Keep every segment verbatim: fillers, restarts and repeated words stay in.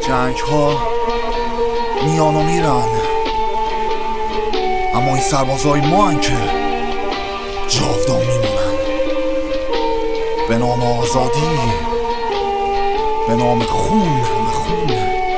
جنگ ها میان و میرن، اما این سربازای ما هن که جاودان میمونن. به نام آزادی، به نام خون، به خون.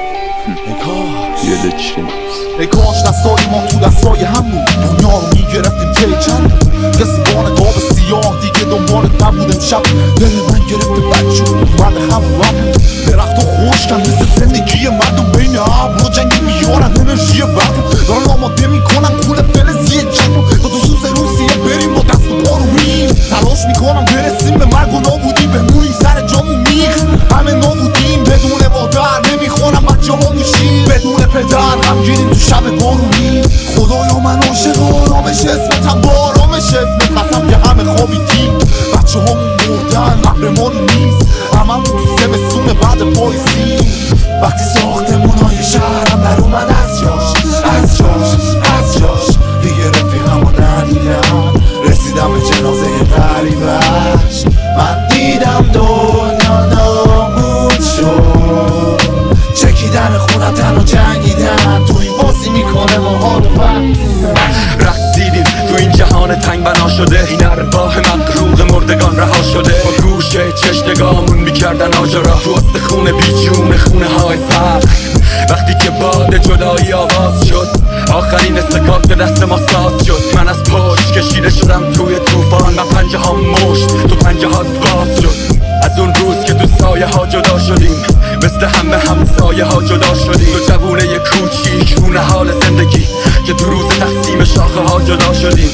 ای کاش ای کاش دستای ما تو دستای هم بود، دنیا رو میگرفتیم که چند کسی با نقاب سیاه دیگه دنبالت نبود. امشب دل من گرفته بچه اومده هم هم درخت و خوشکن مثل زندگی مردم بین ابر و جنگی میارن انرژی برد دارن آماده میکنن کول فلزی جنگ تا تو سوز روسیه بریم با دست و پا رو میخ تلاش میکنم برسیم به مرگ و نابودی بمونیم سر جامون میخ همه نابودیم بدون مادر نمیخونم بچه ها موشیم بدون پدر همگیریم تو شب بارونی. خدایا من عاشق آرامش اسمتم با آرامش اسمت قسم که همه خوابیدیم بچه همون مردن قبر ما رو نیست هممون تو زمستون بعد پاییزیم وقتی ساختمونای شهرم در اومد از جاش از جاش از جاش دیگه رفیقم رو ندیدم رسیدم به جنازه غریبش من دیدم دنیا نابود شد چکیدن خونتن و جنگیدن تو این بازی میکنه ما ها رو رقصیدیم تو این جهان تنگ بنا شده این ارواح مغروق مردگان رها شده با گوشه چشنگامون میکردن آجرا تو استخونه بیجون خونه های فرق وقتی که باد جدایی آواز شد آخرین استکاک به دست ما ساز شد من از پشت کشیده شدم توی توفان من پنجه ها مشت تو پنجه ها باز شد از اون روز که تو سایه ها جدا شدیم مثل همه همسایه ها جدا شدیم تو جوونه ی کوچیک خونه حال زندگی که تو روز تقسیم شاخه ها جدا شدیم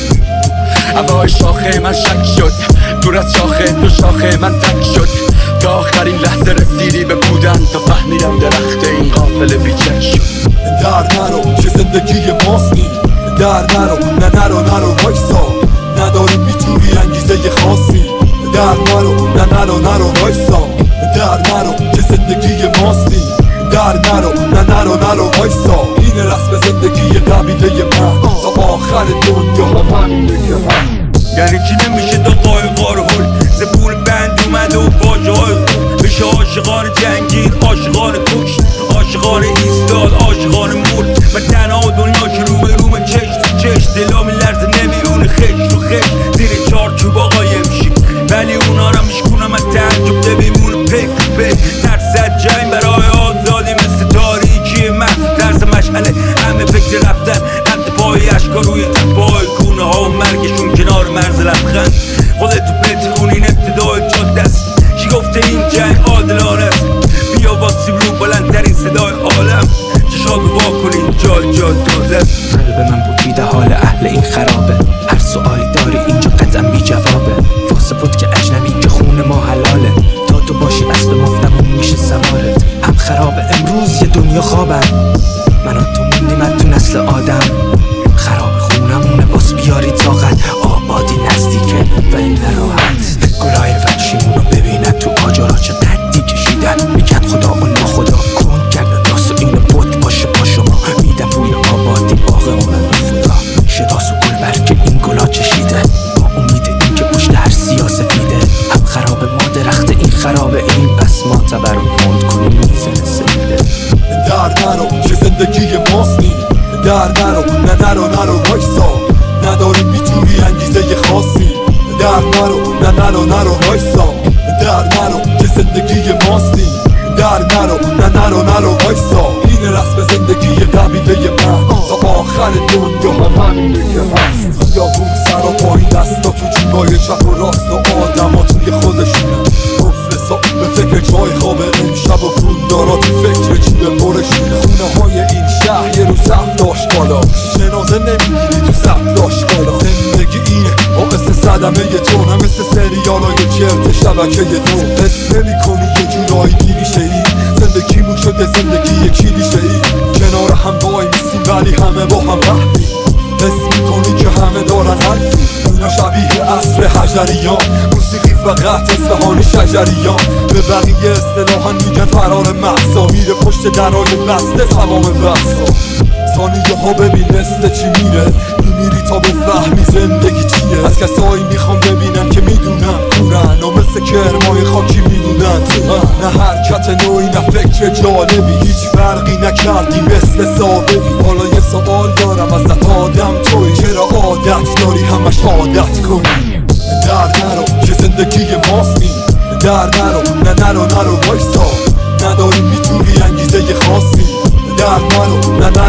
هوای شاخه من شک شد دور از شاخه تو شاخه من تک شد تا آخرین لحظه رسیدی به بودن تا فهمیدم درخت این قافله بیچک شد. در نرو که زندگی ماستی در نرو نه نرو نرو وایسا نداری میتونی انگیزه خاصی در نرو نه نرو نرو وایسا در نرو که زندگی ماستی در نرو نه نرو نرو وایسا این رسم زندگی قبیله من تا آخر دنیا همینه که من یعنی چی نمیشه دو قایقار هل زبون بند اومده و باجه های بشه عاشقان جنگین عاشقان کشت عاشقان ایستاد عاشقان مرد و تنها دنیا که رو به رو به چشت تو چشت دلا میلرزه نمیرونه خش تو خش زیر چارچوب آقای میشی ولی اونا را میشکنم از تعجب ببیمون پک پک ترس از جنگ برای آزادی مثل تاریکی محض ترس مشعله همه فکر رفتن نقد پای اشکا روی پای کونه ها و مرگشون کنار مرز لبخند خودت تو بیت خونین ابتدای جاده است کی گفته این جنگ عادلانه است بیا واسه رو بلندترین صدای عالم چشات رو وا کنین جای جای تازه است. قلب من بود میده حال اهل این خرابه هر سوالی داری اینجا قطعا بی جوابه واسه بود که اجنبی که خون ما حلاله تا تو باشی اسب مفتمون میشه سوارت هم خرابه امروز یه دنیا خوابم من و تو موندیم از تو نسل آدم خراب خونمونه باز بیاری طاقت آبادی نزدیکه ولی نراحت گلای وحشیمونو ببینن تو آجارا چه قدی کشیدن میگن خدا و ناخدا کن کردن داست و اینو بود باشه با شما میدم روی آبادی باغمون نفودا شداس و گل برکه این گلا چشیده با امید این که پشت هر سیاسفیده هم خراب ما درخت این خراب این پس ما تبر کند کنیم میزن سیده در نرو که زندگی ماستی در نرو نه نرو نرو وایسا نداری میتونی انگیزه خاصی در نرو نه نرو نرو وایسا در نرو که زندگی ماستی در نرو نه نرو نرو وایسا این رسم زندگی قبیله من تا آخر دنیا همینه که هست یا بوم سر و پایین دستا تو جیبای چپ و راست و آدم ها توی خودشونه مفلسا به فکر جای خوابه امشب و پولدارا تو فکر چی به پرشونه خونه های این شهر یه رو صف داشت بالا جنازه نمیگیری تو صف داشت بالا زندگی اینه با قصه صدمه یه تونه مثل سریالای چرت شبکه دو حس نمی کنی یه جورایی گیریشه ای زندگیمون شده زندگی کلیشه ای کنار هم وای میسیم ولی همه با هم وحدی حس میکنی که همه دارن حرفی اونا شبیه عصر حجریان موسیقی فقط اصفهانی شجریان به بقیه اصطلاحا میگن فرار محسا میره پشت درای بسته تمام بحثا ثانیه ها ببین مثل چی میره میمیری تا بفهمی زندگی چیه. از کسایی میخوام ببینن که میدونن دورن و مثل کرمای خاکی میدونن تو من. نه حرکت نوعی نه فکر جالبی، هیچ فرقی نکردی مثل سابقی. حالا یه سوال دارم ازت آدم توی، چرا عادت داری همش عادت کنی؟ در نرو که زندگی ماستی، در نرو نه نرو نرو وایسا، نداری میتونی انگیزه خاصی. در نرو نه